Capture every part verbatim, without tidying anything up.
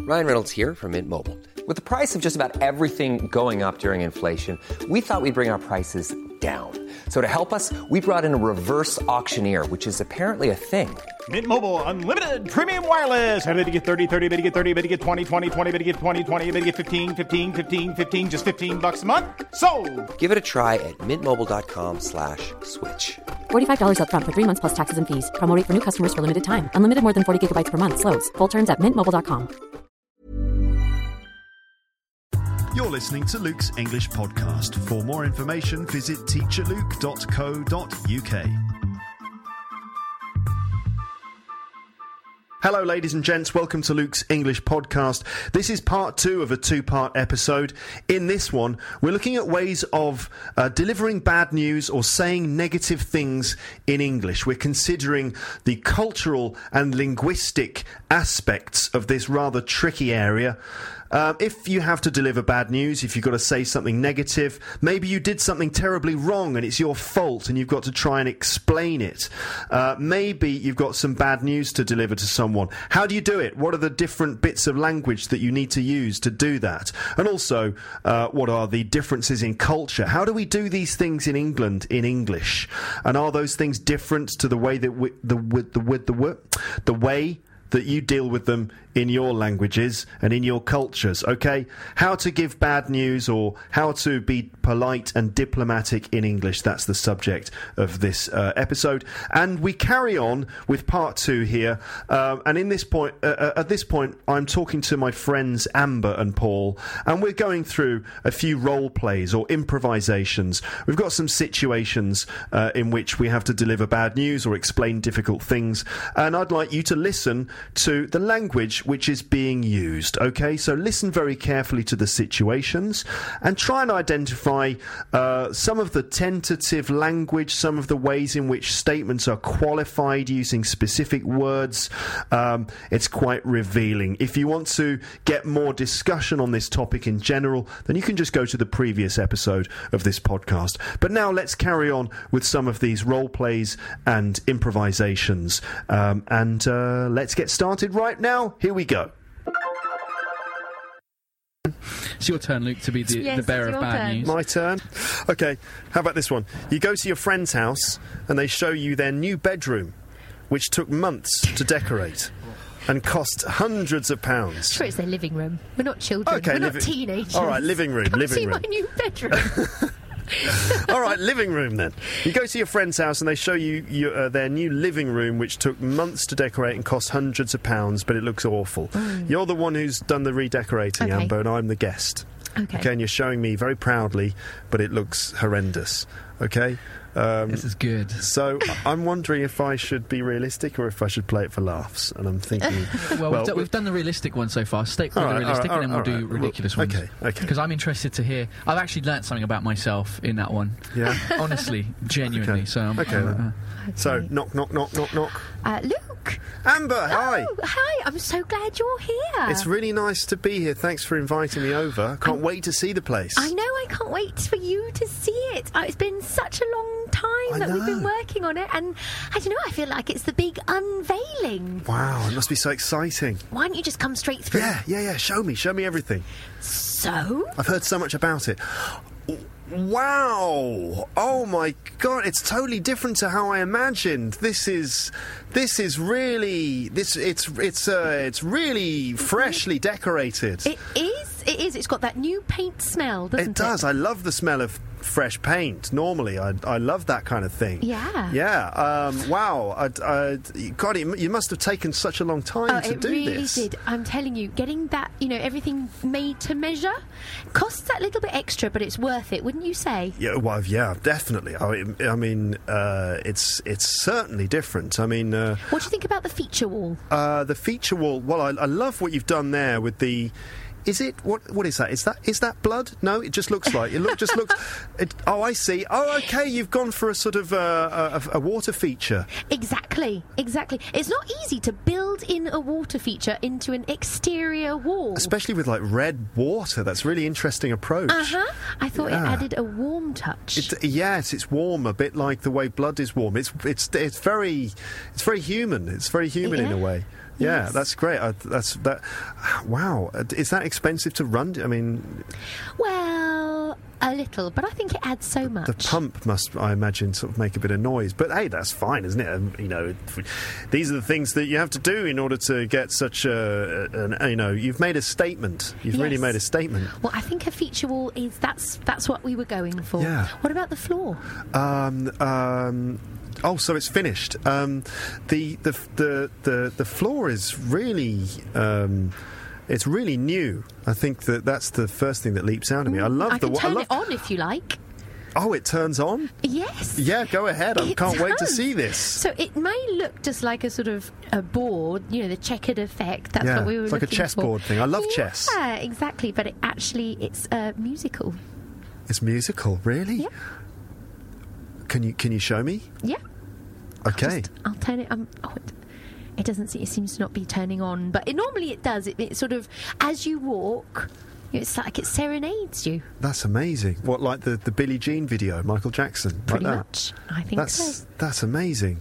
Ryan Reynolds here from Mint Mobile. With the price of just about everything going up during inflation, we thought we'd bring our prices down. So to help us, we brought in a reverse auctioneer, which is apparently a thing. Mint Mobile Unlimited Premium Wireless. How to get thirty, thirty, how to get thirty, how to get twenty, twenty, twenty, how to get twenty, twenty, how to get fifteen, fifteen, fifteen, fifteen, just fifteen bucks a month? Sold! Give it a try at mintmobile.com slash switch. forty-five dollars up front for three months plus taxes and fees. Promo rate for new customers for limited time. Unlimited more than forty gigabytes per month. Slows full terms at mint mobile dot com. You're listening to Luke's English Podcast. For more information, visit teacher luke dot co dot uk. Hello, ladies and gents. Welcome to Luke's English Podcast. This is part two of a two-part episode. In this one, we're looking at ways of uh, delivering bad news or saying negative things in English. We're considering the cultural and linguistic aspects of this rather tricky area. Um, if you have to deliver bad news, if you've got to say something negative, maybe you did something terribly wrong and it's your fault and you've got to try and explain it. Uh, maybe you've got some bad news to deliver to someone. How do you do it? What are the different bits of language that you need to use to do that? And also, uh, what are the differences in culture? How do we do these things in England in English? And are those things different to the way that we, the with the with the the, the way that you deal with them in your languages and in your cultures, okay? How to give bad news or how to be polite and diplomatic in English. That's the subject of this uh, episode. And we carry on with part two here. Um, and in this point, uh, at this point, I'm talking to my friends Amber and Paul, and we're going through a few role plays or improvisations. We've got some situations uh, in which we have to deliver bad news or explain difficult things. And I'd like you to listen to the language which is being used, okay? So listen very carefully to the situations and try and identify uh, some of the tentative language, some of the ways in which statements are qualified using specific words. Um, it's quite revealing. If you want to get more discussion on this topic in general, then you can just go to the previous episode of this podcast. But now let's carry on with some of these role plays and improvisations. Um, and uh, let's get started right now. Here we go. It's your turn, Luke, to be the, yes, the bearer of bad turn. news. My turn? Okay, how about this one? You go to your friend's house and they show you their new bedroom, which took months to decorate and cost hundreds of pounds. Sure, it's their living room. We're not children. Okay, We're livi- not teenagers. All right, living room, Come living see room. my new bedroom. All right, living room then. You go to your friend's house and they show you, you uh, their new living room, which took months to decorate and cost hundreds of pounds, but it looks awful. Mm. You're the one who's done the redecorating, Okay. Amber, and I'm the guest. Okay. Okay, and you're showing me very proudly, but it looks horrendous. Okay? Um, This is good. So I'm wondering if I should be realistic or if I should play it for laughs. And I'm thinking, Well, well, we've, done, we've done the realistic one so far. Stick with All right, the realistic, all right, and then we'll all do right. ridiculous Well, ones. okay, okay. Because I'm interested to hear. I've actually learnt something about myself in that one. yeah. Honestly, genuinely. Okay. So, um, Okay, uh, then. uh, So knock, knock, knock, knock, knock. Uh, Luke. Amber, hi. Oh, hi. I'm so glad you're here. It's really nice to be here. Thanks for inviting me over. Can't wait to see the place. I know. I can't wait for you to see it. Uh, it's been such a long time I that we've been know. working on it, and I don't know. I feel like it's the big unveiling. Wow, it must be so exciting. Why don't you just come straight through? Yeah, yeah, yeah. Show me, show me everything. So? I've heard so much about it. Wow! Oh my God! It's totally different to how I imagined. This is, this is really this. It's it's uh, it's really freshly decorated. It is. It is. It's got that new paint smell, doesn't it? It does. I love the smell of fresh paint. Normally, I I love that kind of thing. Yeah. Yeah. Um, wow. I, I, God, it, you must have taken such a long time Oh, to it do really this. did. I'm telling you, getting that, you know, everything made to measure costs that little bit extra, but it's worth it, wouldn't you say? Yeah, well, yeah, definitely. I, I mean, uh, it's it's certainly different. I mean, uh, What do you think about the feature wall? uh, the feature wall. Well, I, I love what you've done there with the. Is it what? What is that? Is that is that blood? No, it just looks like it. Look, just looks. It, oh, I see. Oh, okay. You've gone for a sort of uh, a, a water feature. Exactly, exactly. It's not easy to build in a water feature into an exterior wall. Especially with like red water. That's a really interesting approach. Uh huh. I thought Yeah. it added a warm touch. It, yes, it's warm, a bit like the way blood is warm. It's it's it's very it's very human. It's very human in Yeah. a way. Yeah, Yes. that's great. I, that's that. Wow, is that expensive to run? I mean, Well, a little, but I think it adds so much. the pump must, I imagine, sort of make a bit of noise. But hey, that's fine, isn't it? Um, you know, these are the things that you have to do in order to get such a, an, you know, you've made a statement. You've really Yes. made a statement. Well, I think a feature wall is that's that's what we were going for. Yeah. What about the floor? Um, um, oh, so it's finished. Um, the, the the the the floor is really. Um, It's really new. I think that that's the first thing that leaps out at me. I love I the. can wa- I turn love, it on if you like. Oh, it turns on. Yes. Yeah, go ahead. I It can't wait to does. see this. So it may look just like a sort of a board, you know, the checkered effect. That's Yeah, what we were it's like a looking chessboard for. thing. I love chess. Yeah, exactly. But it actually, it's uh, musical. It's musical, really. Yeah. Can you can you show me? Yeah. Okay. Just, I'll turn it. Um, oh, it, it doesn't. It seems to not be turning on, but it, normally it does. It, it sort of, as you walk, it's like it serenades you. That's amazing. What, like the, the Billie Jean video, Michael Jackson? Pretty like that? much, I think That's so. that's amazing.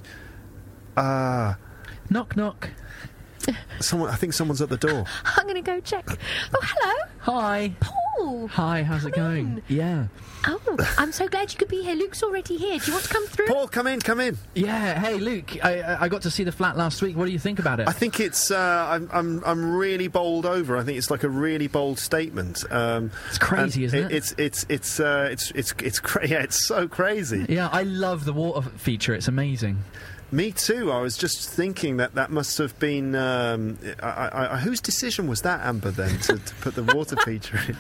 Ah, Knock, knock. someone. I think someone's at the door. I'm going to go check. Oh, hello, Hi. Paul. Hi, how's it Come going? in. Yeah. Oh, I'm so glad you could be here. Luke's already here. Do you want to come through? Paul, come in, come in. Yeah, hey, Luke, I, I I got to see the flat last week. What do you think about it? I think it's. Uh, I'm, I'm. I'm really bowled over. I think it's like a really bold statement. Um, It's crazy, and isn't it? It's. It's. It's. Uh, it's. It's. It's. Cra- yeah, it's so crazy. Yeah, I love the water feature. It's amazing. Me too. I was just thinking that that must have been. Um, I, I, I, whose decision was that, Amber? Then to, to put the water feature in.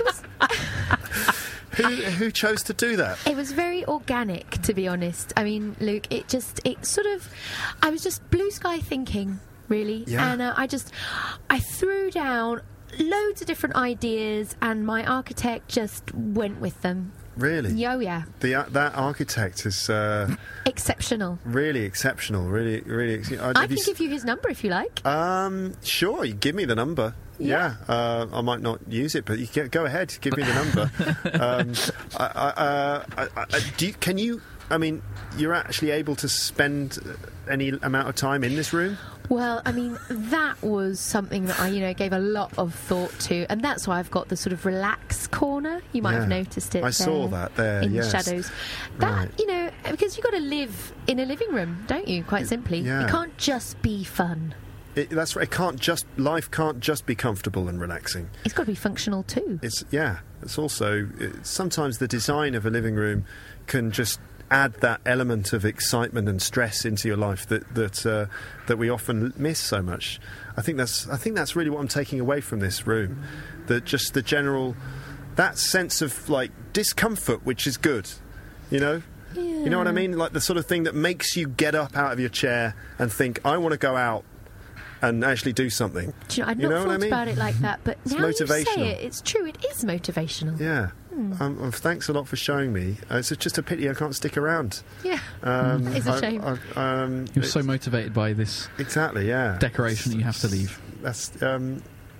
who who chose to do that? It was very organic, to be honest. I mean, Luke, it just, it sort of, I was just blue sky thinking, really. Yeah. And uh, I just, I threw down loads of different ideas and my architect just went with them. Really? Yo, yeah. The uh, that architect is uh, Exceptional. really exceptional. Really, really. Ex- uh, I have can you s- give you his number if you like. Um, sure. You give me the number. Yeah. Yeah, uh, I might not use it, but you can, go ahead. Give me the number. um, I, I, uh, I, I, do you, can you? I mean, you're actually able to spend any amount of time in this room? Well, I mean, that was something that I, you know, gave a lot of thought to, and that's why I've got the sort of relax corner. You might have Yeah. noticed it. I saw there, that there, in yes. the shadows. That Right. you know, because you've got to live in a living room, don't you? Quite simply, yeah. it can't just be fun. It, that's right. It can't just life can't just be comfortable and relaxing. It's got to be functional too. It's yeah. It's also it, sometimes the design of a living room can just add that element of excitement and stress into your life that that uh, that we often miss so much. I think that's I think that's really what I'm taking away from this room. That just the general that sense of like discomfort, which is good, you know. You know what I mean? Like the sort of thing that makes you get up out of your chair and think, I want to go out and actually do something. Do you know, I'd You not know what thought I mean? about it like that, but It's now you say motivational. it, it's true. It is motivational. Yeah. Hmm. Um, um, thanks a lot for showing me. Uh, it's just a pity I can't stick around. Yeah, Um, it's a I- shame. I- um, You're so it's- motivated by this Exactly, yeah. decoration that you have to leave. That's um,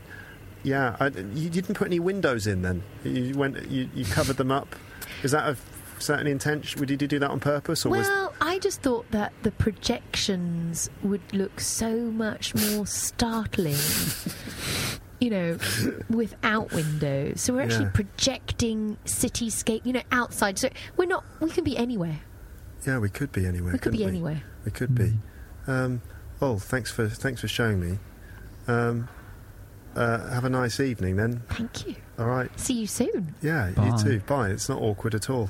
yeah. I, you didn't put any windows in then. You went. You, you covered them up. Is that a is that an intention? Did you do that on purpose, or was Well, I just thought that the projections would look so much more startling, you know, without windows. So we're actually Yeah. projecting cityscape, you know, outside. So we're not. We can be anywhere. yeah? We could be anywhere. We could couldn't be we? anywhere. We could be. Um, oh, thanks for thanks for showing me. Um, uh, have a nice evening then. Thank you. All right. See you soon. Yeah, Bye. you too. Bye. It's not awkward at all.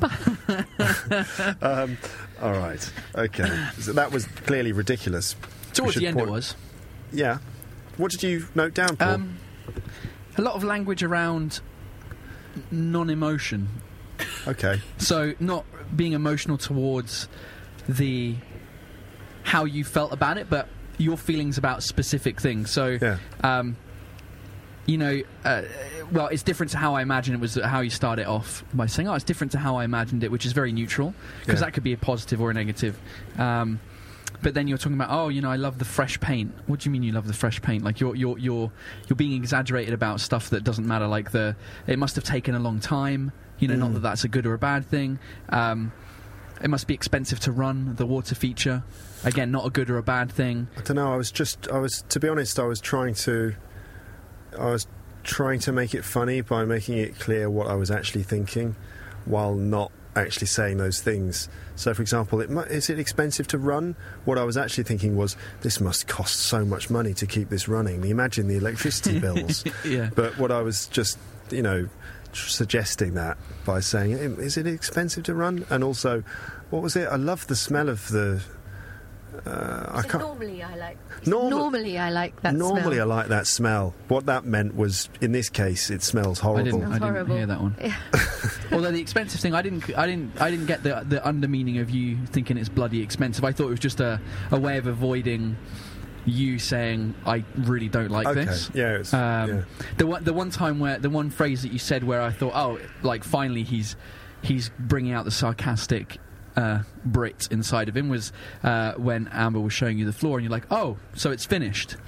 um, all right. Okay. So that was clearly ridiculous. We Towards should the end, it point- was. Yeah. What did you note down, Paul? Um, a lot of language around non-emotion. okay. So not being emotional towards the how you felt about it, but your feelings about specific things. So, Yeah. um, you know, uh, well, it's different to how I imagine it was. How you start it off by saying, "Oh, it's different to how I imagined it," which is very neutral because Yeah. that could be a positive or a negative. Um, but then you're talking about, oh, you know, I love the fresh paint. What do you mean you love the fresh paint? Like you're you're you're you're being exaggerated about stuff that doesn't matter. Like the it must have taken a long time. You know, not that that's a good or a bad thing. Um, it must be expensive to run the water feature. Again, not a good or a bad thing. I don't know. I was just, I was, to be honest, I was trying to, I was trying to make it funny by making it clear what I was actually thinking, while not actually saying those things. So, for example, it mu- is it expensive to run? What I was actually thinking was, this must cost so much money to keep this running. Imagine the electricity bills. Yeah. But what I was just, you know, tr- suggesting that by saying, is it expensive to run? And also, what was it? I love the smell of the. Uh, I So can't. normally I like. Normal- normally I like that Normally, smell. I like that smell. What that meant was, in this case, it smells I horrible. didn't. I didn't horrible. hear that one. Yeah. Although the expensive thing, I didn't. I didn't. I didn't get the the under meaning of you thinking it's bloody expensive. I thought it was just a, a way of avoiding you saying I really don't like Okay, this. yeah, it's- Um, yeah. The one the one time where the one phrase that you said where I thought, oh, like finally he's he's bringing out the sarcastic. Uh, Brit inside of him was uh, when Amber was showing you the floor, and you're like, "Oh, so it's finished,"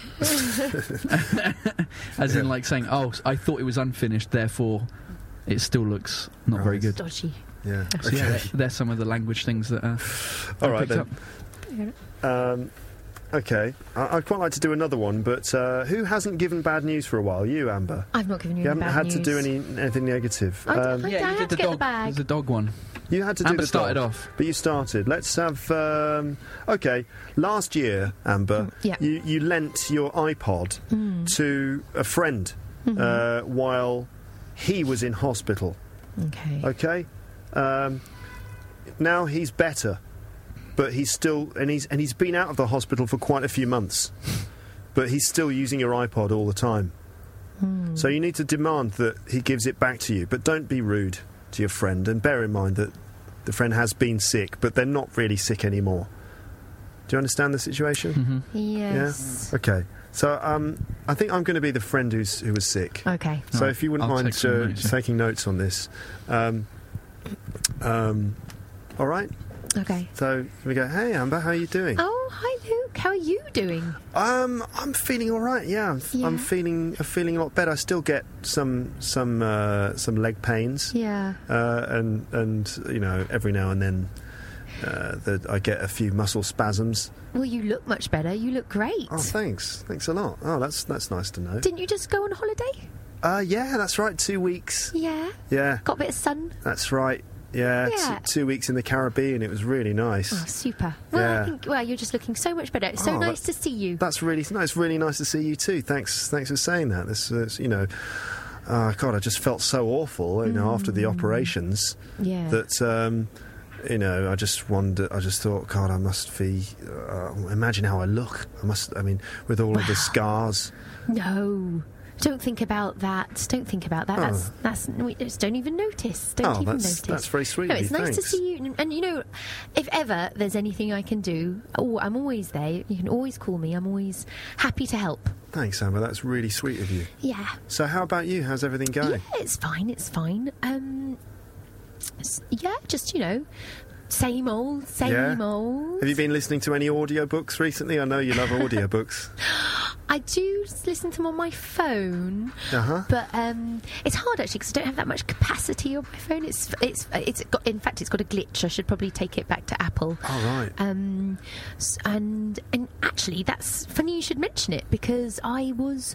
as in like saying, "Oh, I thought it was unfinished, therefore it still looks not very Right. good." Dodgy. Yeah. So yeah, they're, they're some of the language things that. Uh, All I right picked then. up. Um, okay, I- I'd quite like to do another one, but uh, who hasn't given bad news for a while? You, Amber. I've not given you, You any haven't bad had to do news. any anything negative. I Um, don't- I Yeah, you had did to the get the dog. bag. There's the dog one. you had to do Amber the started dog, off. but you started. Let's have. Um, okay, last year, Amber, Yeah. you you lent your iPod Mm. to a friend Mm-hmm. uh, while he was in hospital. Okay. Okay, um, now he's better, but he's still and he's and he's been out of the hospital for quite a few months, but he's still using your iPod all the time. Hmm. So you need to demand that he gives it back to you, but don't be rude to your friend, and bear in mind that the friend has been sick, but they're not really sick anymore. Do you understand the situation? Mm-hmm. Yes. Yeah. Okay. So um, I think I'm going to be the friend who's who was sick. Okay. So Right. if you wouldn't I'll mind take some uh, notes, yeah. taking notes on this. Um, um, all right. Okay. So we go, hey, Amber, how are you doing? Oh, hi Luke. How are you doing? Um, I'm feeling all right. Yeah, I'm, Yeah. I'm feeling I'm feeling a lot better. I still get some some uh, some leg pains, Yeah. uh, and and you know every now and then uh, that I get a few muscle spasms. Well, you look much better. You look great. Oh, thanks, thanks a lot. Oh, that's that's nice to know. Didn't you just go on holiday? Uh, yeah, that's right. Two weeks. Yeah. Yeah, Got a bit of sun. that's right. Yeah, Yeah. T- two weeks in the Caribbean. It was really nice. Oh, super. Well, Yeah. I think. Well, you're just looking so much better. It's so Oh, nice that- to see you. That's really nice. Really nice to see you too. Thanks, thanks for saying that. This, uh, you know, uh, God, I just felt so awful, you know, after the operations Yeah. that, um, you know, I just wondered. I just thought, God, I must be. Uh, imagine how I look. I must. I mean, with all of the scars. No. Don't think about that. Don't think about that. Oh. That's that's. We just don't even notice. Don't Oh, even that's- notice. that's very sweet No, of it's you, nice to thanks. see you. And, and you know, if ever there's anything I can do, oh, I'm always there. You can always call me. I'm always happy to help. Thanks, Amber. That's really sweet of you. Yeah. So, how about you? How's everything going? Yeah, it's fine. It's fine. Um. s- Yeah, just you know, same old, same Yeah? old. Have you been listening to any audiobooks recently? I know you love audiobooks. I do listen to them on my phone. Uh huh. But um, it's hard actually because I don't have that much capacity on my phone. It's it's it's got in fact it's got a glitch. I should probably take it back to Apple. All right. Um, s- and and actually that's funny you should mention it because I was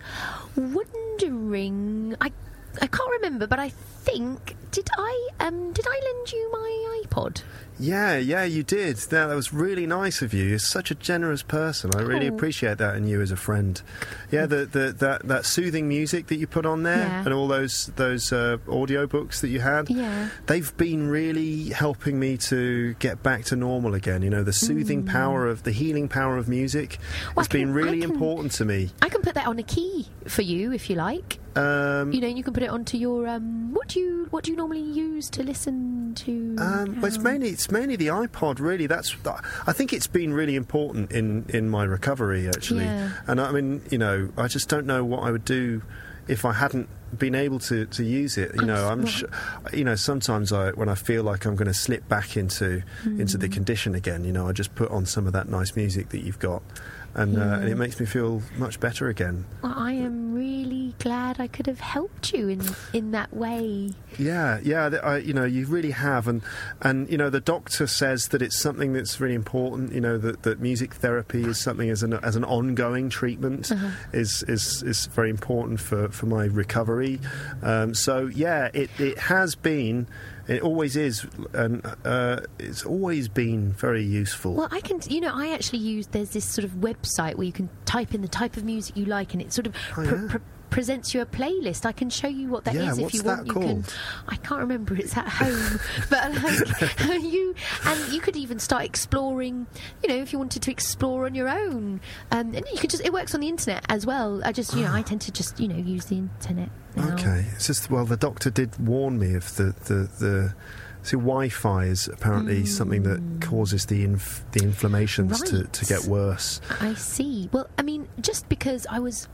wondering. I I can't remember, but I think did I um did I lend you my iPod? Yeah, yeah, you did. That, that was really nice of you. You're such a generous person. I really Oh. appreciate that in you as a friend. Yeah, the, the that that soothing music that you put on there, Yeah. and all those those uh, audiobooks that you had. Yeah. They've been really helping me to get back to normal again. You know, the soothing power of the healing power of music Well, has I can- been really I can- important to me. I can put that on a key for you if you like. Um, You know, you can put it onto your um. What do you what do you normally use to listen to? Um, well, it's um, mainly it's mainly the iPod, really. That's I think it's been really important in, in my recovery, actually. Yeah. And I mean, you know, I just don't know what I would do if I hadn't been able to, to use it. You know, I'm, Right. sh- you know, sometimes I when I feel like I'm going to slip back into into Hmm. the condition again, you know, I just put on some of that nice music that you've got, and uh, and it makes me feel much better again. Well, I am really really glad I could have helped you in in that way. Yeah, yeah, th- I, you know, you really have, and and you know, the doctor says that it's something that's really important. You know, that, that music therapy is something as an as an ongoing treatment Uh-huh. is is is very important for, for my recovery. Um, so yeah, it it has been. It always is, and uh, it's always been very useful. Well, I can, you know, I actually use, there's this sort of website where you can type in the type of music you like, and it sort of Oh, pr- yeah. pr- presents you a playlist. I can show you what that is Yeah, if what's you that want. You can. called? I can't remember. It's at home, but like you, and you could even start exploring. You know, if you wanted to explore on your own, um, and you could just. It works on the internet as well. I just, you know, I tend to just, you know, use the internet now. Okay, it's just, well, the doctor did warn me of the the. the See, Wi-Fi is apparently something that causes the inf- the inflammations to, Right. to get worse. I see. Well, I mean, just because I was,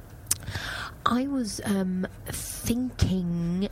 I was um, thinking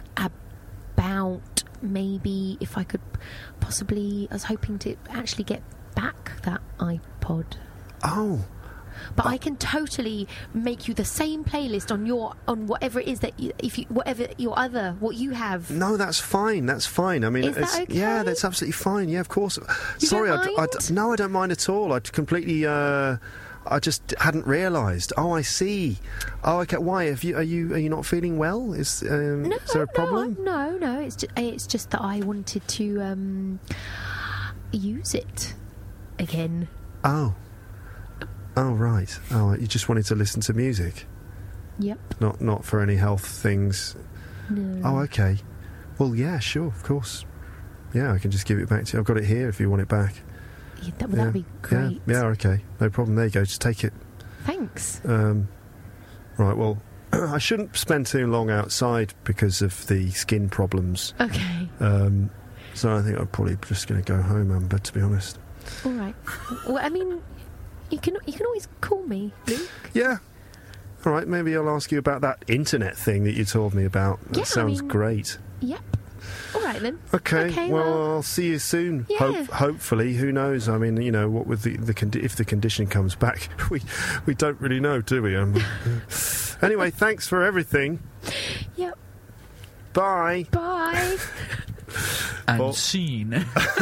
about maybe if I could possibly. I was hoping to actually get back that iPod. Oh, But I can totally make you the same playlist on your on whatever it is that you, if you whatever your other what you have. no, that's fine. That's fine. I mean, Is that it's, okay? yeah, that's absolutely fine. Yeah, of course. You Sorry, don't I d- I d- mind? no, I don't mind at all. I completely. Uh, I just hadn't realised. Oh, I see. Oh, okay. Why? Have you? Are you? Are you not feeling well? Is, um, No, is there a problem? no, no, no. It's just, it's just that I wanted to um, use it again. Oh. Oh, right. Oh, you just wanted to listen to music, Yep. not not for any health things. No. Oh, okay. Well, yeah, sure, of course. Yeah, I can just give it back to you. I've got it here if you want it back. Yeah, that, well, yeah. that'd be great. Yeah, yeah, okay. No problem. There you go. Just take it. Thanks. Um, right, well, I shouldn't spend too long outside because of the skin problems. Okay. Um, so I think I'm probably just going to go home, Amber, to be honest. All right. Well, I mean, you can you can always call me, Luke. Yeah. All right, maybe I'll ask you about that internet thing that you told me about. That Yeah, I sounds mean- great. Yep. All right then. Okay, Okay, well, well- I'll see you soon. Yeah. Hope, hopefully, who knows? I mean, you know, what with the, the condi- if the condition comes back, we we don't really know, do we? Um, anyway, thanks for everything. Yep. Bye. Bye. And Well- scene.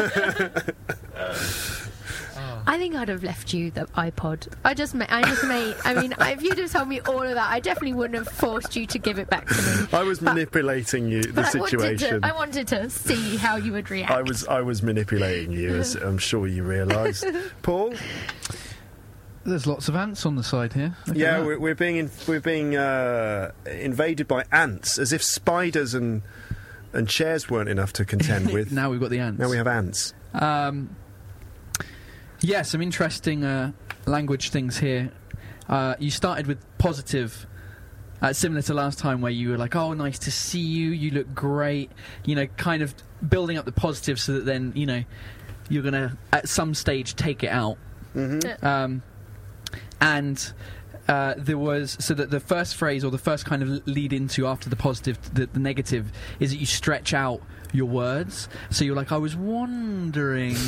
I think I'd have left you the iPod. I just, ma- I just made. I mean, if you'd have told me all of that, I definitely wouldn't have forced you to give it back to me. I was manipulating you, the But I wanted, situation. to, I wanted to see how you would react. I was I was manipulating you, as I'm sure you realise. Paul? There's lots of ants on the side here. Look at Yeah, that. we're, we're being in, we're being uh, invaded by ants, as if spiders and and chairs weren't enough to contend with. Now we've got the ants. Now we have ants. Um, yeah, some interesting uh, language things here. Uh, you started with positive, uh, similar to last time where you were like, oh, nice to see you, you look great, you know, kind of building up the positive so that then, you know, you're going to, at some stage, take it out. Mm-hmm. Um, and uh, there was, so that the first phrase or the first kind of lead into after the positive, the, the negative, is that you stretch out your words. So you're like, I was wondering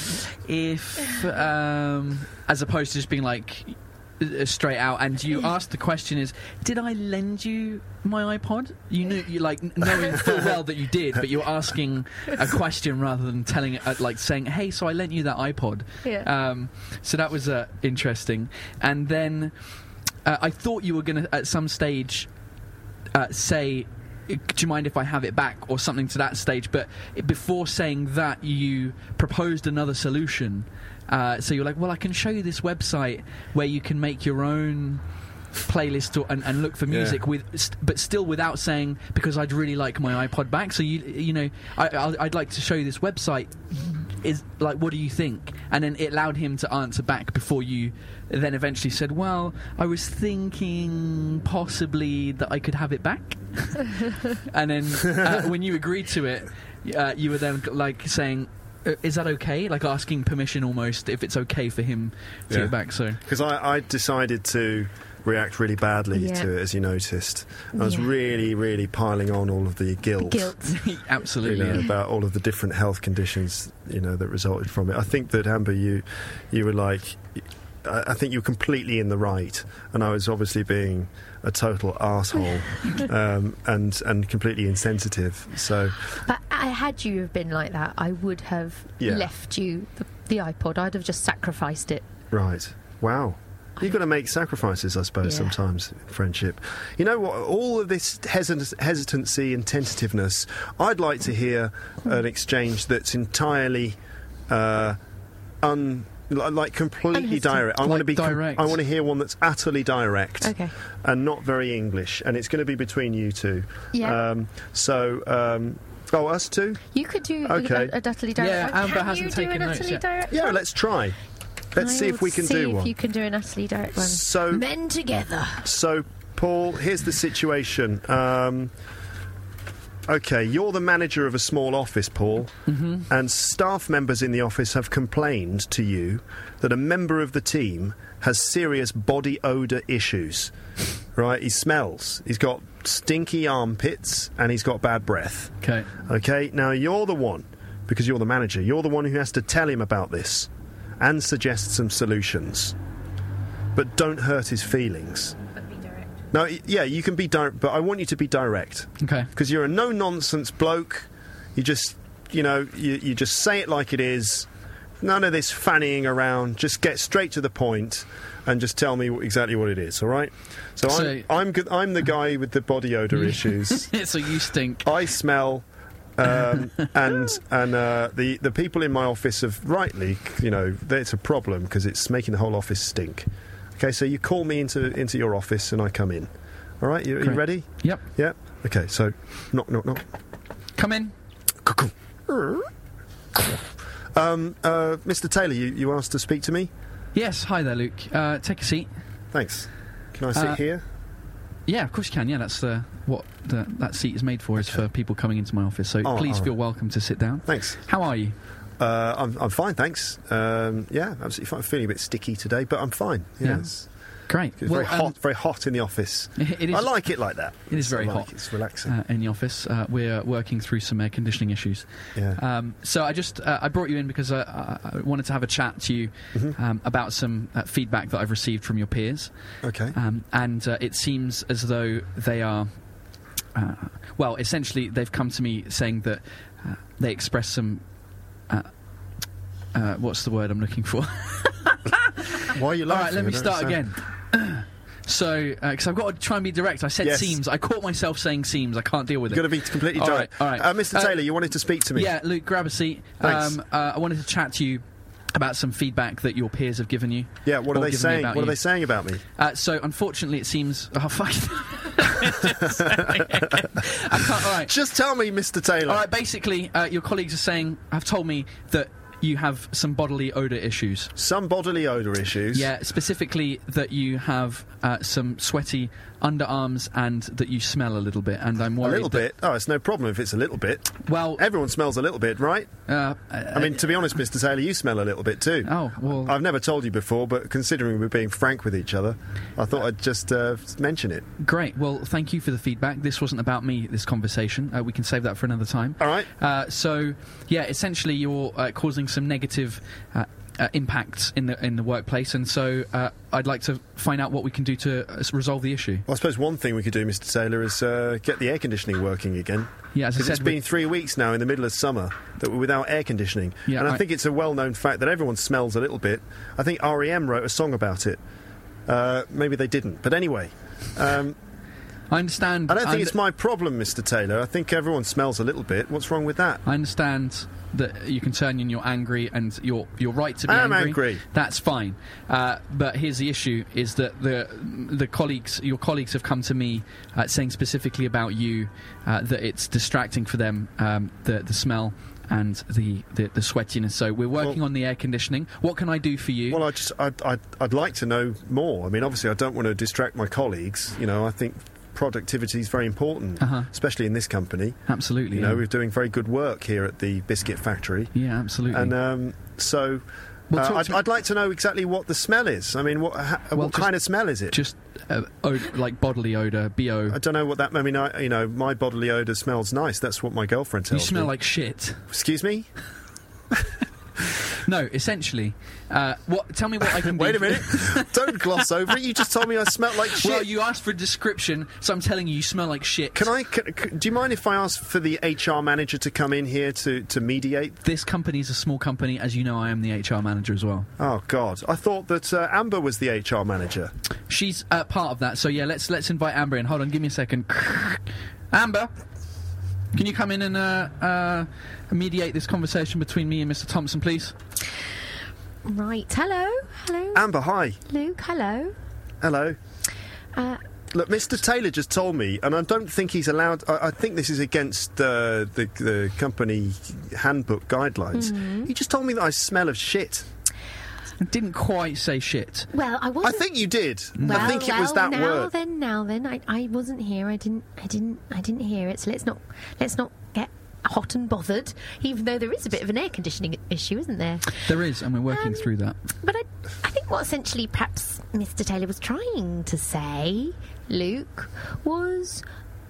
if, um, as opposed to just being like uh, straight out. And you asked the question is, did I lend you my iPod? You knew, you like knowing full well that you did, but you're asking a question rather than telling it, uh, like saying, hey, so I lent you that iPod. Yeah. Um, so that was uh, interesting. And then uh, I thought you were going to, at some stage, uh, say, do you mind if I have it back, or something to that stage, but before saying that you proposed another solution. Uh, so you're like, well, I can show you this website where you can make your own playlist or, and, and look for music, Yeah. with, st- but still without saying, because I'd really like my iPod back. So you you know, I, I'll, I'd like to show you this website. Is like, what do you think? And then it allowed him to answer back before you then eventually said, well, I was thinking possibly that I could have it back. And then uh, when you agreed to it, uh, you were then like saying, uh, is that okay? Like asking permission almost, if it's okay for him to Yeah. get back. So Because I, I decided to react really badly Yeah. to it, as you noticed. I was Yeah. really, really piling on all of the guilt. Guilt. You absolutely. know, about all of the different health conditions, you know, that resulted from it. I think that, Amber, you you were like, I, I think you're completely in the right, and I was obviously being a total arsehole um, and and completely insensitive. So, But I, had you have been like that, I would have Yeah. left you the, the iPod. I'd have just sacrificed it. right, wow. You've got to make sacrifices, I suppose, Yeah. sometimes in friendship. You know what? All of this hesit- hesitancy and tentativeness, I'd like to hear an exchange that's entirely uh, un. li- Like completely Unhesitant. direct. I want to Like be. com- direct. I want to hear one that's utterly direct, Okay. and not very English. And it's going to be between you two. Yeah. Um, so, um, oh, us two. You could do Okay. a, a utterly direct Yeah, one. Amber Can hasn't you do taken an notes utterly yet. direct Yeah, one? let's try. Let's I see if will we can see do if one. you can do an utterly direct one. So- Men together. So, Paul, here's the situation. Um, okay, you're the manager of a small office, Paul, Mm-hmm. and staff members in the office have complained to you that a member of the team has serious body odour issues. Right? He smells. He's got stinky armpits and he's got bad breath. Okay. Okay, now you're the one, because you're the manager, you're the one who has to tell him about this and suggest some solutions. But don't hurt his feelings. But be direct. No, y- yeah, you can be direct, but I want you to be direct. Okay. Because you're a no-nonsense bloke. You just, you know, you, you just say it like it is. None of this fannying around. Just get straight to the point and just tell me wh- exactly what it is, all right? So, So- I'm, I'm, good, I'm the guy with the body odour issues. So you stink. I smell, um, and and uh, the the people in my office have rightly, you know, it's a problem because it's making the whole office stink. Okay, so you call me into into your office and I come in. All right, you, are you Great. ready? Yep. Yeah. Okay, so knock, knock, knock. Come in. Um, uh, Mister Taylor, you, you asked to speak to me. Yes. Hi there, Luke. Uh, take a seat. Thanks. Can I sit Uh, here? Yeah, of course you can. Yeah, that's uh, what the, that seat is made for. Is for people coming into my office. So Oh, please all feel right. welcome to sit down. Thanks. How are you? Uh, I'm I'm fine, thanks. Um, yeah, absolutely fine. I'm feeling a bit sticky today, but I'm fine. Yeah, Yeah. It's, Great. it's well, very um, hot, very hot in the office. It is. I like it like that. It is I very like hot. it. It's relaxing. Uh, in the office, uh, we're working through some air conditioning issues. Yeah. Um, so I just uh, I brought you in because uh, I I wanted to have a chat to you Mm-hmm. um, about some uh, feedback that I've received from your peers, Okay. um, and uh, it seems as though they are. Uh, well, essentially, they've come to me saying that uh, they express some. Uh, uh, what's the word I'm looking for? Why are you laughing? All right, let I me don't start understand. again. So, because I've got to try and be direct, I said Yes. seems. I caught myself saying seems. I can't deal with You've it. got to be completely All direct. right, all right. Uh, Mister Uh, Taylor, you wanted to speak to me. Yeah, Luke, grab a seat. Thanks. Um, uh, I wanted to chat to you about some feedback that your peers have given you. Yeah, what are or they given me saying? about What are you. they saying about me? Uh, so, unfortunately, it seems. Oh, fuck. I can't. All right. Just tell me, Mister Taylor. All right. Basically, uh, your colleagues are saying, have told me that you have some bodily odour issues. Some bodily odour issues. Yeah, specifically that you have uh, some sweaty underarms and that you smell a little bit. And I'm A worried. little that- bit. Oh, it's no problem if it's a little bit. Well, Everyone smells a little bit, right? uh, I mean, to be honest, Mister Taylor, you smell a little bit too. Oh, well- I've never told you before, but considering we're being frank with each other, I thought I'd just uh, mention it. great. Well, thank you for the feedback. This wasn't about me, this conversation. Uh, we can save that for another time. All right. Uh, so, yeah, essentially you're uh, causing some negative uh, uh, impacts in the in the workplace, and so uh, I'd like to find out what we can do to uh, resolve the issue. Well, I suppose one thing we could do, Mister Taylor, is uh, get the air conditioning working again. Yeah, as I Because it's said, been we- three weeks now in the middle of summer that we're without air conditioning. Yeah, and I, I- think it's a well-known fact that everyone smells a little bit. I think R E M wrote a song about it. Uh, maybe they didn't. But anyway, um, I understand. I don't think und- it's my problem, Mister Taylor. I think everyone smells a little bit. What's wrong with that? I understand that you can turn in, you're angry, and you're you're right to be I'm angry. angry. That's fine. Uh, but here's the issue: is that the the colleagues, your colleagues, have come to me uh, saying specifically about you uh, that it's distracting for them, um, the the smell and the, the, the sweatiness. So we're working Well- on the air conditioning. What can I do for you? Well, I just, I'd, I'd, I'd like to know more. I mean, obviously, I don't want to distract my colleagues. You know, I think productivity is very important, Uh-huh. especially in this company. Absolutely. You know, yeah. we're doing very good work here at the biscuit factory. yeah, absolutely. And um, so, Well, uh, talk I'd, to me- I'd like to know exactly what the smell is. I mean, what, ha, Well, what just- kind of smell is it? just uh, od- like bodily odor, bo. I don't know what that. I mean, I, you know, my bodily odour smells nice. That's what my girlfriend You tells smell me. like shit. Excuse me. No, essentially. Uh, what? Tell me what I can do. Wait a minute. Don't gloss over it. You just told me I smelled like shit. Well, you asked for a description, so I'm telling you, you smell like shit. Can I? Can, can, do you mind if I ask for the H R manager to come in here to, to mediate? This company is a small company. As you know, I am the H R manager as well. Oh, God. I thought that uh, Amber was the H R manager. She's uh, part of that, so yeah, let's let's invite Amber in. Hold on, give me a second. Amber, can you come in and uh, uh, mediate this conversation between me and Mister Thompson, please? Right. Hello. Hello. Amber, hi. Luke, hello. Hello. Uh, Look, Mister Taylor just told me, and I don't think he's allowed... I, I think this is against uh, the, the company handbook guidelines. Mm-hmm. He just told me that I smell of shit. I didn't quite say shit. well, I I wasn't... think you did. Well, I think it was well, that now word. then, now then, I, I wasn't here. I didn't, I didn't, I didn't hear it. So let's not, let's not get hot and bothered. Even though there is a bit of an air conditioning issue, isn't there? There is, and we're working Um, through that. But I, I think what essentially perhaps Mister Taylor was trying to say, Luke, was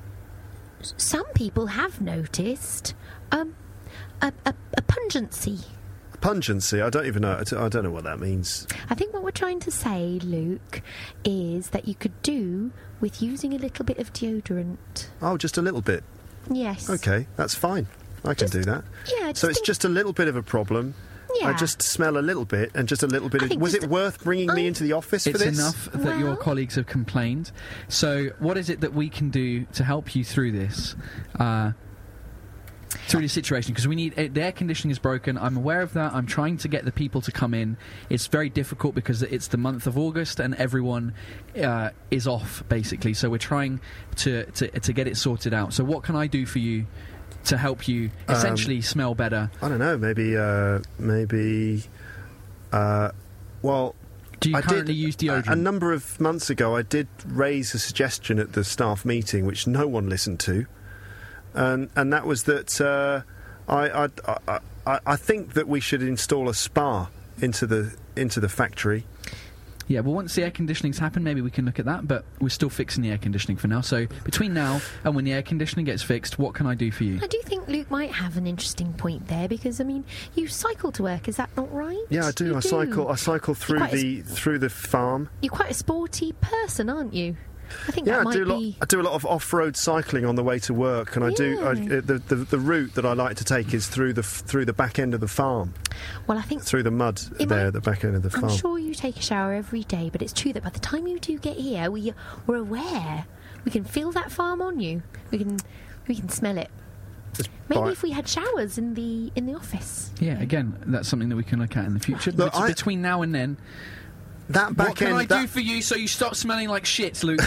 s- some people have noticed um, a, a, a pungency. Pungency, I don't even know. I d- I don't know what that means. I think what we're trying to say, Luke, is that you could do with using a little bit of deodorant. Oh, just a little bit. Yes. Okay, that's fine. I can Just- do that. Yeah. So it's think- just a little bit of a problem. Yeah. I just smell a little bit, and just a little bit I of... think Was just it a- worth bringing me I- into the office for It's this? enough that your Well- colleagues have complained. So, what is it that we can do to help you through this? Uh, through this situation, because we need uh, the air conditioning is broken. I'm aware of that. I'm trying to get the people to come in. It's very difficult because it's the month of August and everyone uh, is off basically. So we're trying to, to to get it sorted out. So what can I do for you to help you essentially Um, smell better? I don't know, maybe... Uh, maybe... Uh, well... Do you I currently did, use a, deodorant? a number of months ago, I did raise a suggestion at the staff meeting, which no one listened to, and and that was that uh, I, I, I I I think that we should install a spa into the into the factory. Yeah, well, once the air conditioning's happened, maybe we can look at that, but we're still fixing the air conditioning for now. So between now and when the air conditioning gets fixed, what can I do for you? I do think Luke might have an interesting point there because I mean, you cycle to work. Is that not right? Yeah, I do. You I cycle. I cycle through quite a the through the farm. You're quite a sporty person, aren't you? I think Yeah, that I might do. A lot, be. I do a lot of off-road cycling on the way to work, and I do. I, Yeah. uh, the, the the route that I like to take is through the f- through the back end of the farm, Well, I think through the mud It there, might- at the back end of the I'm farm. sure you take a shower every day, but it's true that by the time you do get here, we we're aware. We can feel that farm on you. We can we can smell it. Just Maybe buy- if we had showers in the in the office. Yeah, again, that's something that we can look at in the future. Look, Bet- I- between now and then, that back what can end. I that- do for you so you stop smelling like shit, Luke?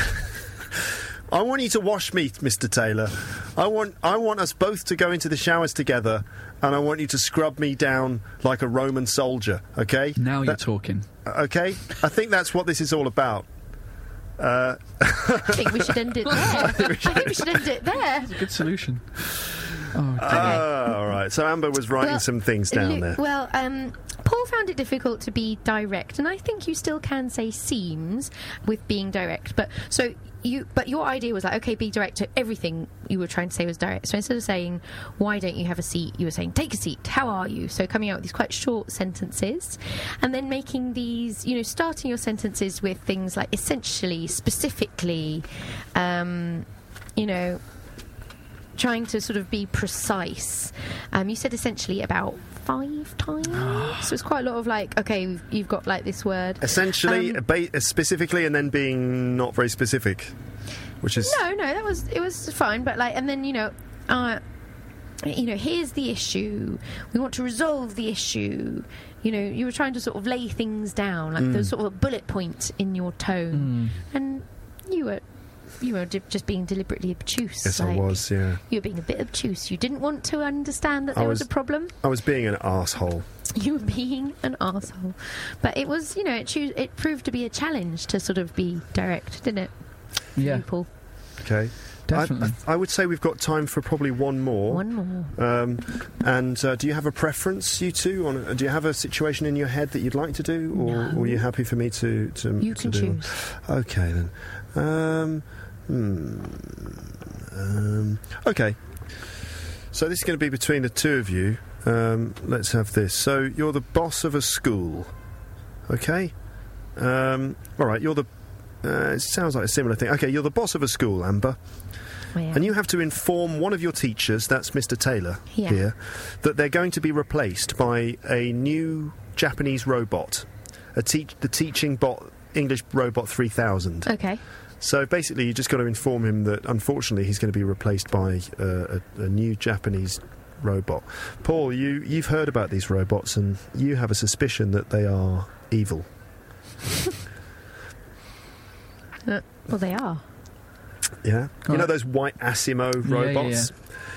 I want you to wash me, Mister Taylor. I want I want us both to go into the showers together, and I want you to scrub me down like a Roman soldier. Okay? Now you're That- talking. Okay? I think that's what this is all about. Uh, I think we should end it there. I think we should end it there. Good solution. Oh, dear. ah, all right. So Amber was writing Well, some things down Lu- there. Well, um, Paul found it difficult to be direct, and I think you still can say seems with being direct. But so you, but your idea was like, okay, be direct to everything you were trying to say was direct. So instead of saying, why don't you have a seat, you were saying, take a seat. How are you? So coming out with these quite short sentences, and then making these, you know, starting your sentences with things like essentially, specifically, um, you know. Trying to sort of be precise. Um, you said essentially about five times. So it's quite a lot of like, okay, you've- you've got like this word. Essentially, Um, ba- specifically, and then being not very specific, which is No, no, that was it was fine. But like, and then you know, uh, you know, here's the issue. We want to resolve the issue. You know, you were trying to sort of lay things down, like there's sort of a bullet point in your tone, and you were. You were di- just being deliberately obtuse. yes, I like, was. Yeah, You were being a bit obtuse. You didn't want to understand that I there was, was- a problem. I was being an arsehole. You were being an arsehole. But it was, you know, it, choo- it proved to be a challenge to sort of be direct, didn't it? Yeah, You, Paul? Okay, definitely. I, I, I would say we've got time for probably one more. One more. Um, and uh, do you have a preference, you two? On a, do you have a situation in your head that you'd like to do, or, No. or are you happy for me to to, You to can do? choose. Okay then. Um, hmm, um, okay. So this is going to be between the two of you. Um, let's have this. So you're the boss of a school, okay? Um, all right, you're the... Uh, it sounds like a similar thing. Okay, you're the boss of a school, Amber. Oh, yeah. And you have to inform one of your teachers, that's Mister Taylor Yeah. here, that they're going to be replaced by a new Japanese robot, a teach the teaching bot, English Robot three thousand. Okay. So basically, you just got to inform him that, unfortunately, he's going to be replaced by uh, a, a new Japanese robot. Paul, you, you've heard about these robots, and you have a suspicion that they are evil. Uh, well, they are. Yeah? All you know right. those white Asimo Yeah, yeah, robots?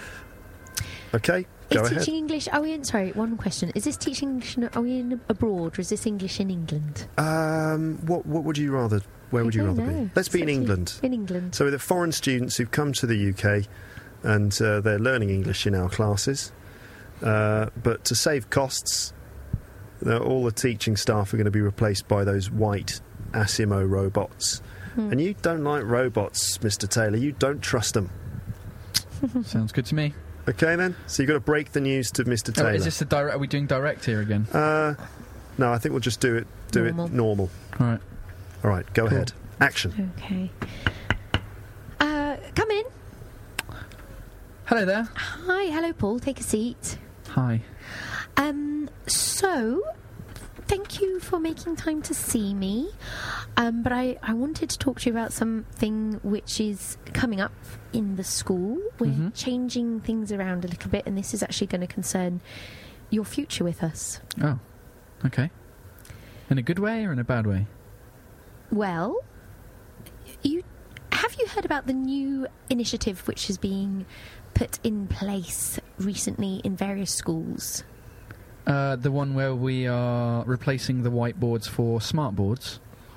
Okay, Is go ahead. teaching English... Are we in... Sorry, one question. Is this teaching English... in- Are we in abroad, or is this English in England? Um, what, what would you rather... Where would I you don't rather know. be? Let's be in It's up to you. England. In England. So the foreign students who've come to the U K and uh, they're learning English in our classes, uh, but to save costs, uh, all the teaching staff are going to be replaced by those white Asimo robots. Hmm. And you don't like robots, Mister Taylor. You don't trust them. Sounds good to me. Okay, then? So you've got to break the news to Mister Oh, Taylor. is this the direct? Are we doing direct here again? Uh, no, I think we'll just do it, do Normal. it normal. All right. All right, go Cool. ahead. Action. Okay. Uh, come in. Hello there. Hi, hello, Paul. Take a seat. Hi. Um, so, thank you for making time to see me. Um, but I, I wanted to talk to you about something which is coming up in the school. We're Mhm. changing things around a little bit, and this is actually going to concern your future with us. Oh. Okay. In a good way or in a bad way? Well, you have you heard about the new initiative which is being put in place recently in various schools? Uh, the one where we are replacing the whiteboards for smartboards.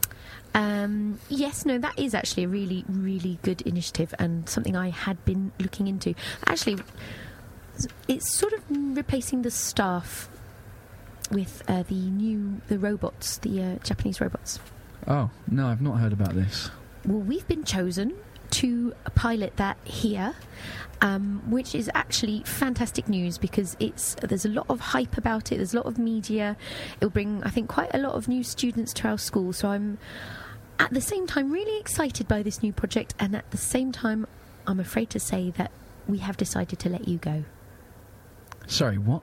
Um, yes, no, that is actually a really, really good initiative and something I had been looking into. Actually, it's sort of replacing the staff with uh, the new, the robots, the uh, Japanese robots. Oh, no, I've not heard about this. Well, we've been chosen to pilot that here, um, which is actually fantastic news because it's there's a lot of hype about it. There's a lot of media. It'll bring, I think, quite a lot of new students to our school. So I'm, at the same time, really excited by this new project, and at the same time, I'm afraid to say that we have decided to let you go. Sorry, what?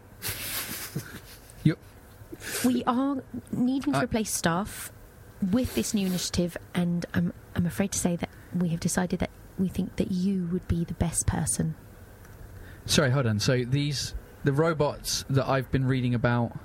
you We are needing to I- replace staff with this new initiative, and I'm I'm afraid to say that we have decided that we think that you would be the best person. Sorry, hold on. So these the robots that I've been reading about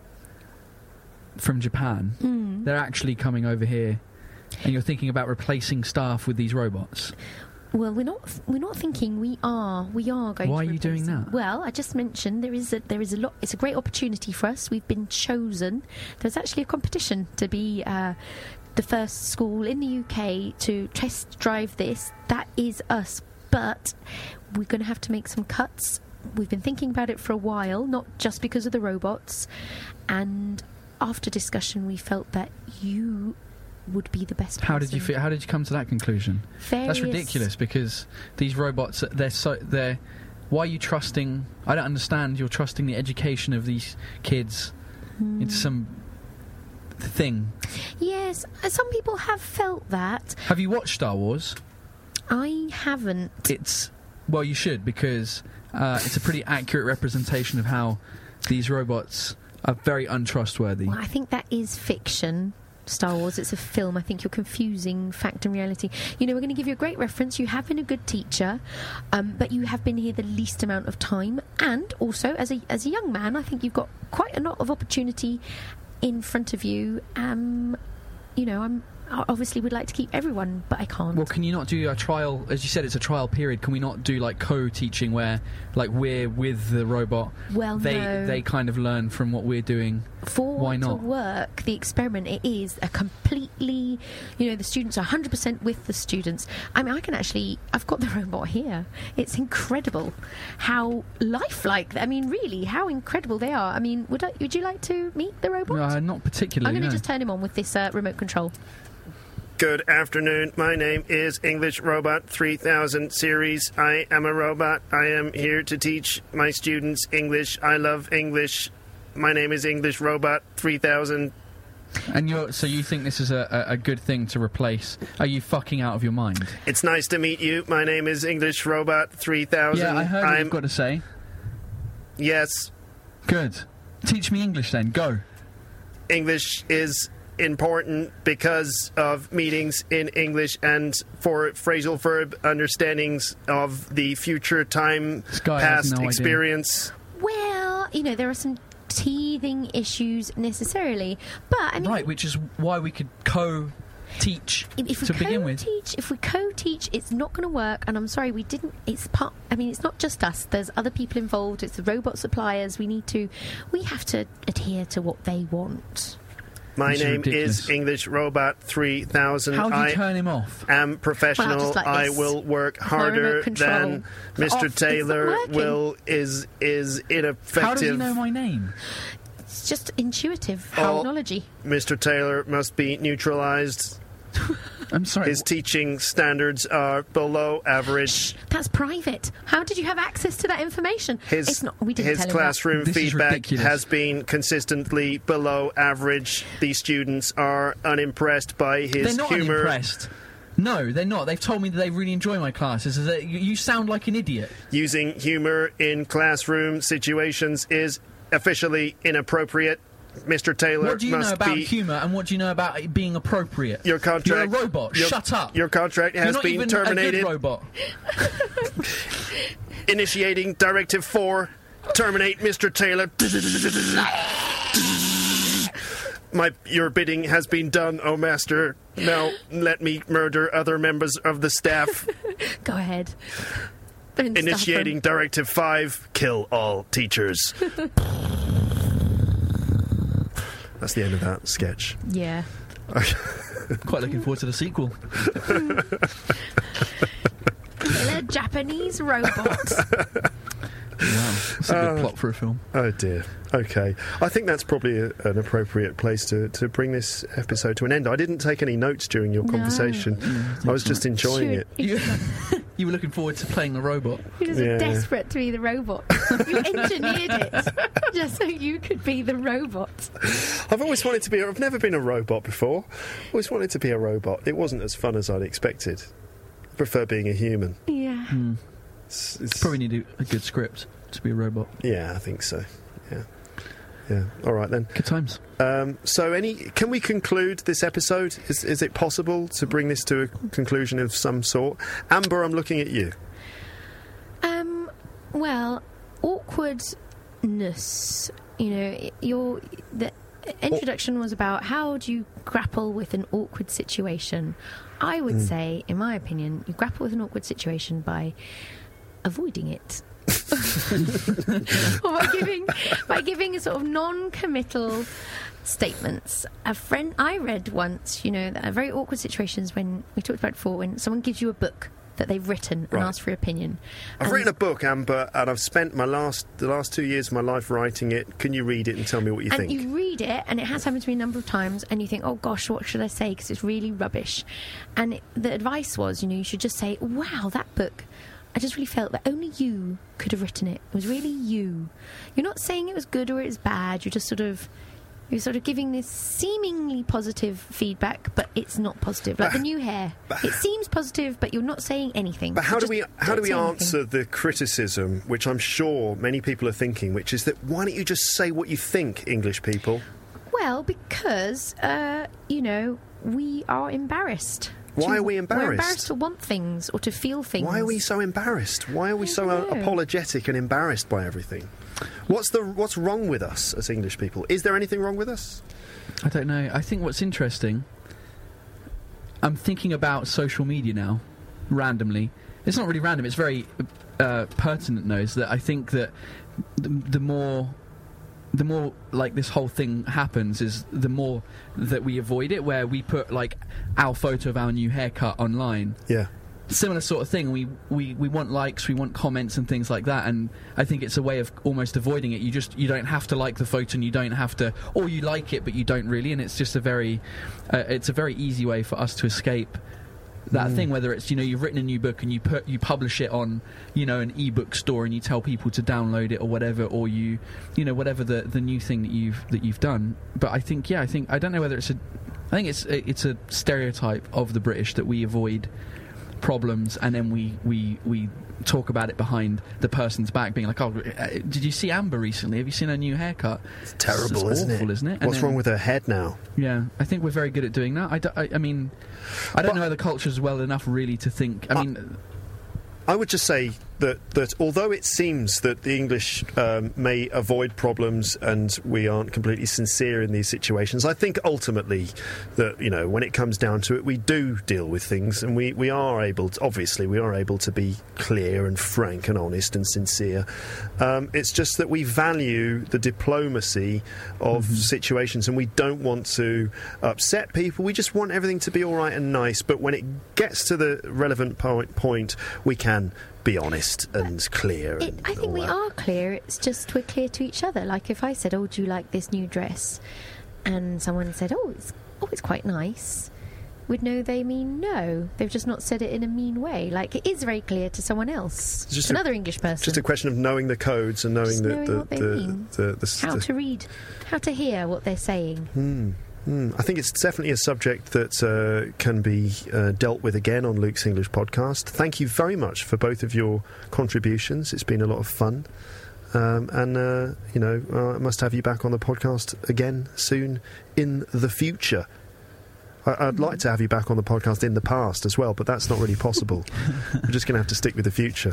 from Japan, Mm. they're actually coming over here, and you're thinking about replacing staff with these robots. Well, we're not we're not thinking we are we are going. Why to are you doing replace them. that? Well, I just mentioned there is a there is a lot. It's a great opportunity for us. We've been chosen. There's actually a competition to be uh, the first school in the U K to test drive this. That is us, but we're going to have to make some cuts. We've been thinking about it for a while, not just because of the robots, and after discussion, we felt that you would be the best person. How did you feel, how did you come to that conclusion? That's Various- ridiculous because these robots they're so they're why are you trusting I don't understand you're trusting the education of these kids Hmm. into some thing. Yes, uh, some people have felt that. Have you watched Star Wars? I haven't. It's well you should because uh, it's a pretty accurate representation of how these robots are very untrustworthy. Well, I think that is fiction. Star Wars, it's a film. I think you're confusing fact and reality. You know, we're going to give you a great reference. You have been a good teacher, um, but you have been here the least amount of time. And also, as a as a young man, I think you've got quite a lot of opportunity in front of you. Um, you know, I'm I obviously would like to keep everyone, but I can't. Well, can you not do a trial? As you said, it's a trial period. Can we not do like co-teaching where, like, we're with the robot? Well, they no. they kind of learn from what we're doing. For Why to not? work, the experiment, it is a completely, you know, the students are one hundred percent with the students. I mean, I can actually, I've got the robot here. It's incredible how lifelike, I mean, really, how incredible they are. I mean, would I, would you like to meet the robot? Uh, not particularly. I'm going to no. just turn him on with this uh, remote control. Good afternoon. My name is English Robot three thousand Series. I am a robot. I am here to teach my students English. I love English. My name is English Robot three thousand. And you're so you think this is a, a, a good thing to replace? Are you fucking out of your mind? It's nice to meet you. My name is English Robot three thousand. Yeah, I heard what I'm... you've got to say. Yes. Good. Teach me English then. Go. English is important because of meetings in English and for phrasal verb understandings of the future time, past no experience. Well, you know, there are some teething issues necessarily, but I mean, right, which is why we could co-teach if we to begin with. Co-teach, if we co-teach, it's not going to work. And I'm sorry, we didn't. It's part. I mean, it's not just us. There's other people involved. It's the robot suppliers. We need to. We have to adhere to what they want. My This is name ridiculous. is English Robot three thousand. How do you I turn him off? am professional. Well, just like I this. will work With my harder remote control. than Mister Off. It's not Taylor working. will is is ineffective. How does he know my name? It's just intuitive Oh. technology. Mister Taylor must be neutralized. I'm sorry. His teaching standards are below average. That's private. How did you have access to that information? His, it's not. We didn't his tell him classroom This is feedback ridiculous. has been consistently below average. The students are unimpressed by his They're not humor. unimpressed. No, they're not. They've told me that they really enjoy my classes. Is that you you sound like an idiot. Using humor in classroom situations is officially inappropriate. Mister Taylor What do you must know about be. humour, and what do you know about it being appropriate? Your contract. You're a robot. your- Shut up. Your contract You're has not been even terminated. a good robot. Initiating Directive four. Terminate Mister Taylor. My, your bidding has been done, O Master. Now let me murder other members of the staff. that. Go ahead. Don't stop Initiating him. Directive five. Kill all teachers. That's the end of that sketch. Yeah. Quite looking forward to the sequel. Killer Japanese robot. Wow, that's a good plot for a film. Oh dear. Okay. I think that's probably a, an appropriate place to, to bring this episode to an end. I didn't take any notes during your No. conversation. I was just enjoying it. You, you were looking forward to playing a robot. You're just Yeah. desperate to be the robot. You engineered it just so you could be the robot. I've always wanted to be. I've never been a robot before. Always wanted to be a robot. It wasn't as fun as I'd expected. I prefer being a human. Yeah. It's, it's, Probably need a, a good script to be a robot. Yeah, I think so. Yeah. Yeah. All right then. Good times. Um, so, any can we conclude this episode? Is, is it possible to bring this to a conclusion of some sort? Amber, I'm looking at you. Um. Well, awkwardness. You know, your the introduction was about how do you grapple with an awkward situation. I would say, in my opinion, you grapple with an awkward situation by avoiding it. or by giving by giving a sort of non-committal statements. A friend I read once, you know, that are very awkward situations when we talked about it before, when someone gives you a book that they've written and Right. asked for your opinion. I've And- written a book, Amber, and I've spent my last the last two years of my life writing it. Can you read it and tell me what you and think? you read it, and it has happened to me a number of times, and you think, oh gosh, what should I say? Because it's really rubbish. And it, the advice was, you know, you should just say, wow, that book, I just really felt that only you could have written it. It was really you. You're not saying it was good or it was bad. You're just sort of, you're sort of giving this seemingly positive feedback, but it's not positive. Like the new hair, it seems positive, but you're not saying anything. But how You do we just how do don't we say anything. answer the criticism, which I'm sure many people are thinking, which is that why don't you just say what you think, English people? Well, because, uh, you know, we are embarrassed. Why to- are we We're embarrassed? embarrassed to want things or to feel things. Why are we so embarrassed? Why are we I so don't uh, know. apologetic and embarrassed by everything? What's the what's wrong with us as English people? Is there anything wrong with us? I don't know. I think what's interesting, I'm thinking about social media now, randomly. It's not really random, it's very uh, pertinent, though, is that I think that the, the more... the more like this whole thing happens is the more that we avoid it, where we put like our photo of our new haircut online Yeah. similar sort of thing. We, we we want likes, we want comments and things like that, and I think it's a way of almost avoiding it. You just you don't have to like the photo, and you don't have to, or you like it but you don't really, and it's just a very uh, it's a very easy way for us to escape that mm. thing. Whether it's, you know, you've written a new book and you put you publish it on, you know, an ebook store and you tell people to download it or whatever, or you you know whatever the the new thing that you've that you've done. But I think yeah I think I don't know whether it's a I think it's it's a stereotype of the British that we avoid problems, and then we, we we talk about it behind the person's back, being like, oh, did you see Amber recently? Have you seen her new haircut? It's terrible, it's isn't, awful, it? isn't it? What's then, wrong with her head now? Yeah, I think we're very good at doing that. I, d- I, I mean, I don't but, know the culture's well enough really to think. I, I mean, I would just say that, that although it seems that the English um, may avoid problems and we aren't completely sincere in these situations, I think ultimately that, you know, when it comes down to it, we do deal with things, and we, we are able to, obviously, we are able to be clear and frank and honest and sincere. Um, it's just that we value the diplomacy of mm-hmm. situations, and we don't want to upset people. We just want everything to be all right and nice, but when it gets to the relevant point, point we can be honest and clear. It, and I think we that. are clear. It's just we're clear to each other. Like if I said, "Oh, do you like this new dress?" and someone said, "Oh, it's oh, it's quite nice," we'd know they mean no. They've just not said it in a mean way. Like it is very clear to someone else, it's just another a, English person. Just a question of knowing the codes and knowing, the, knowing the, what they the, mean. the, the, the how the, to read, how to hear what they're saying. Hmm. Mm, I think it's definitely a subject that uh, can be uh, dealt with again on Luke's English podcast. Thank you very much for both of your contributions. It's been a lot of fun. Um, and, uh, you know, uh, I must have you back on the podcast again soon in the future. I- I'd like to have you back on the podcast in the past as well, but that's not really possible. We're just going to have to stick with the future.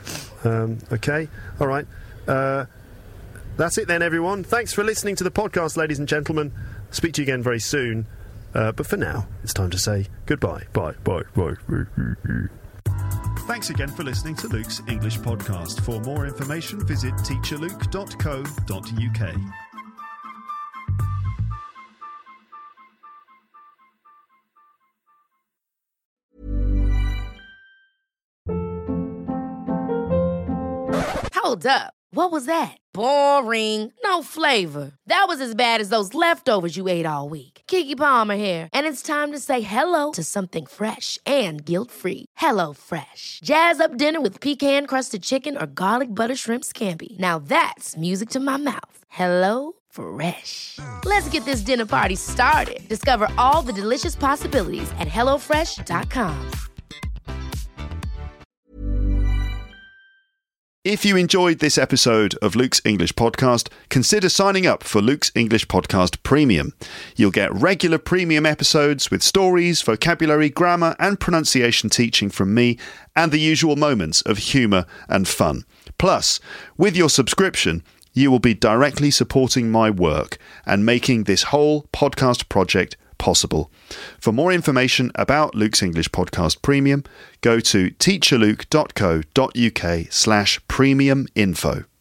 Um, okay? All right. Uh, that's it then, everyone. Thanks for listening to the podcast, ladies and gentlemen. Speak to you again very soon. Uh, but for now, it's time to say goodbye. Bye. Bye. Bye. Thanks again for listening to Luke's English podcast. For more information, visit teacher luke dot co dot uk. Hold up. What was that? Boring. No flavor. That was as bad as those leftovers you ate all week. Keke Palmer here, and it's time to say hello to something fresh and guilt-free. Hello Fresh. Jazz up dinner with pecan-crusted chicken or garlic butter shrimp scampi. Now that's music to my mouth. Hello Fresh. Let's get this dinner party started. Discover all the delicious possibilities at hello fresh dot com. If you enjoyed this episode of Luke's English Podcast, consider signing up for Luke's English Podcast Premium. You'll get regular premium episodes with stories, vocabulary, grammar and pronunciation teaching from me, and the usual moments of humour and fun. Plus, with your subscription, you will be directly supporting my work and making this whole podcast project possible. For more information about Luke's English Podcast Premium, go to teacher luke dot co dot uk slash premium info.